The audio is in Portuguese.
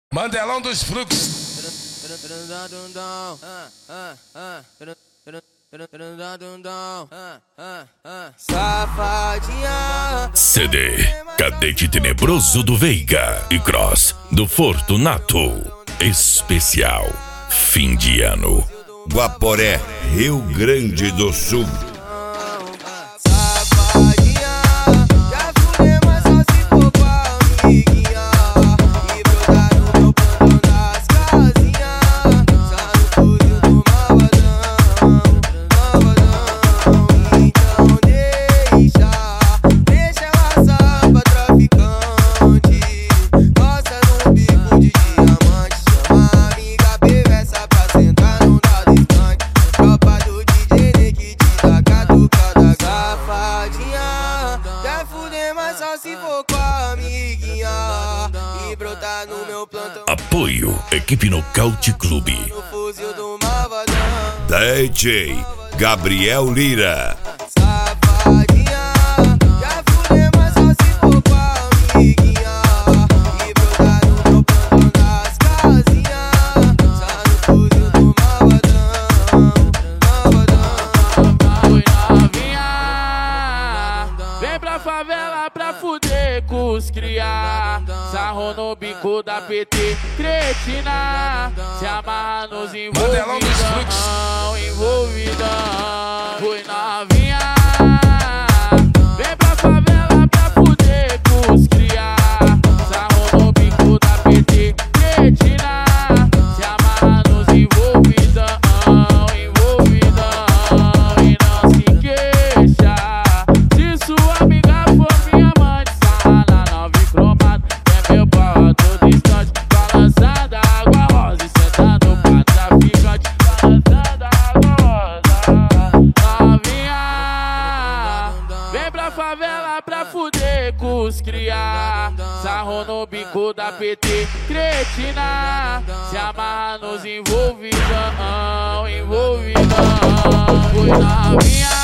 Mandelão dos Fluxos. Safadinha. CD Cadete Tenebroso do Veiga e Cross do Fortunato. Especial fim de ano. Guaporé, Rio Grande do Sul. Se for com a amiguinha e brotar no meu plantão. Apoio Equipe Nocaute Clube. No fuzil do malvadão. DJ Gabriel Lira. Safadinha, já fudeu, mas só se for com a amiguinha e brotar no meu plantão das casinhas. Só no fuzil do malvadão. Oi novinha, vem pra favela pra fuder com os cria. Sarro no bico da PT, cretina. Se amarra nos envolvidão. Oi novinha, vem pra favela pra fuder com os cria. Sarro no bico da PT, cretina. Se amarra nos envolvidão. E não se queixa se sua amiga for minha amante. Sarra na 9 cromado, é meu pau a todo instante. Balançada água rosa e sentando pra traficante. Balançada água rosa. Novinha, vem pra favela pra fuder com os cria. Sarro no bico da PT, cretina. Se amarra nos envolvidão. Oi novinha.